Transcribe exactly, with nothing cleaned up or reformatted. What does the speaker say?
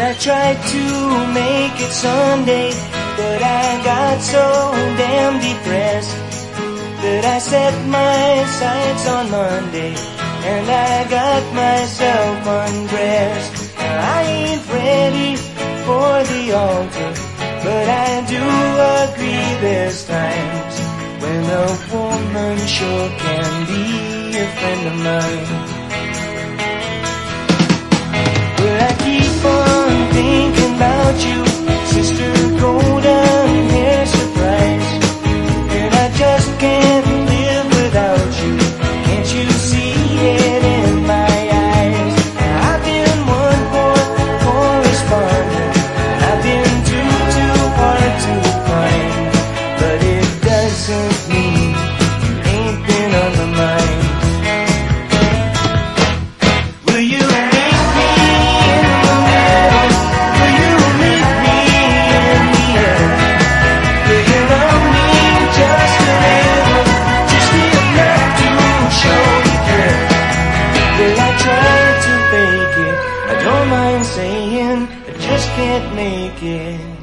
I tried to make it Sunday, but I got so damn depressed that I set my sights on Monday, and I got myself undressed. I ain't ready for the altar, but I do agree there's times when a woman sure can be a friend of mine. But I keep on thinking about you, Sister Golden Hair Surprise, and I just can't live without you. Can't you see it in my eyes? I've been one more correspondent, I've been too, too hard to find, but it doesn't mean you ain't been on my mind. Will you meet me in the middle? Will you meet me in the end? Will you love me just a little, just enough to show you care? Will I try to fake it? I don't mind saying I just can't make it.